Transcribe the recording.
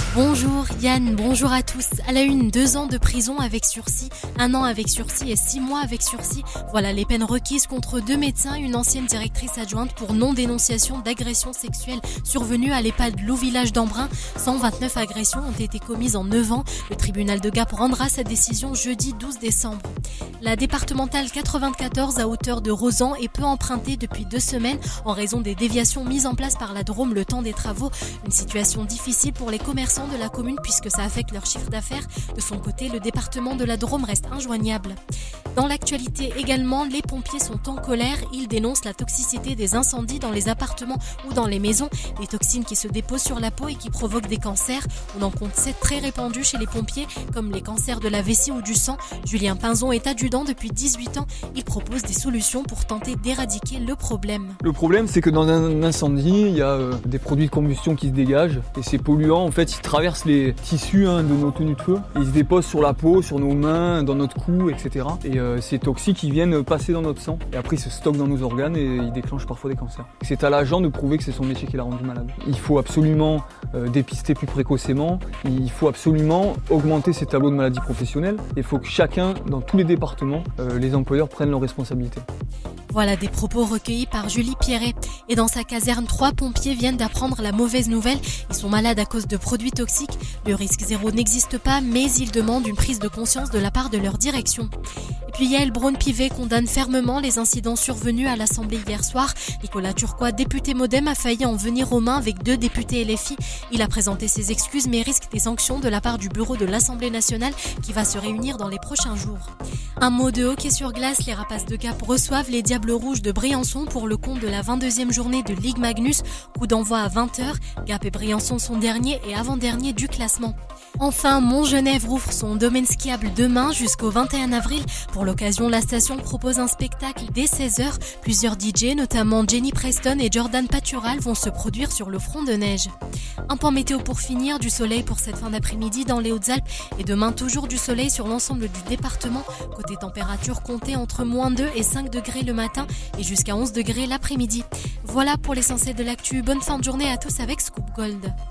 Bonjour Yann, bonjour à tous. À la une, 2 ans de prison avec sursis, 1 an avec sursis et 6 mois avec sursis. Voilà les peines requises contre 2 médecins et une ancienne directrice adjointe pour non-dénonciation d'agressions sexuelles survenues à l'EHPAD Loup Village d'Embrun. 129 agressions ont été commises en 9 ans. Le tribunal de Gap rendra sa décision jeudi 12 décembre. La départementale 94 à hauteur de Rosan est peu empruntée depuis 2 semaines en raison des déviations mises en place par la Drôme le temps des travaux. Une situation difficile pour les commerçants de la commune puisque ça affecte leur chiffre d'affaires. De son côté, le département de la Drôme reste injoignable. Dans l'actualité également, les pompiers sont en colère. Ils dénoncent la toxicité des incendies dans les appartements ou dans les maisons. Des toxines qui se déposent sur la peau et qui provoquent des cancers. On en compte 7 très répandus chez les pompiers, comme les cancers de la vessie ou du sang. Julien Pinzon est adjudant depuis 18 ans. Il propose des solutions pour tenter d'éradiquer le problème. Le problème, c'est que dans un incendie, il y a des produits de combustion qui se dégagent. Et ces polluants, en fait, ils traversent les tissus de nos tenues de feu. Et ils se déposent sur la peau, sur nos mains, dans notre cou, etc. Et ces toxiques, ils viennent passer dans notre sang. Et après, ils se stockent dans nos organes et ils déclenchent parfois des cancers. C'est à l'agent de prouver que c'est son métier qui l'a rendu malade. Il faut absolument dépister plus précocement. Il faut absolument augmenter ces tableaux de maladies professionnelles. Il faut que chacun, dans tous les départements, les employeurs prennent leurs responsabilités. Voilà des propos recueillis par Julie Pierret. Et dans sa caserne, 3 pompiers viennent d'apprendre la mauvaise nouvelle. Ils sont malades à cause de produits toxiques. Le risque zéro n'existe pas, mais ils demandent une prise de conscience de la part de leur direction. Et puis Yael Braun-Pivet condamne fermement les incidents survenus à l'Assemblée hier soir. Nicolas Turquois, député Modem, a failli en venir aux mains avec 2 députés LFI. Il a présenté ses excuses mais risque des sanctions de la part du bureau de l'Assemblée nationale qui va se réunir dans les prochains jours. Un mot de hockey sur glace, les Rapaces de Gap reçoivent les Diables Rouges de Briançon pour le compte de la 22e journée de Ligue Magnus. Coup d'envoi à 20h. Gap et Briançon sont derniers et avant-derniers du classement. Enfin, Montgenèvre ouvre son domaine skiable demain jusqu'au 21 avril. Pour l'occasion, la station propose un spectacle dès 16h. Plusieurs DJ, notamment Jenny Preston et Jordan Patural, vont se produire sur le front de neige. Un point météo pour finir, du soleil pour cette fin d'après-midi dans les Hautes-Alpes et demain toujours du soleil sur l'ensemble du département. Côté température, comptez entre -2 et 5 degrés le matin et jusqu'à 11 degrés l'après-midi. Voilà pour l'essentiel de l'actu. Bonne fin de journée à tous avec Scoop Gold.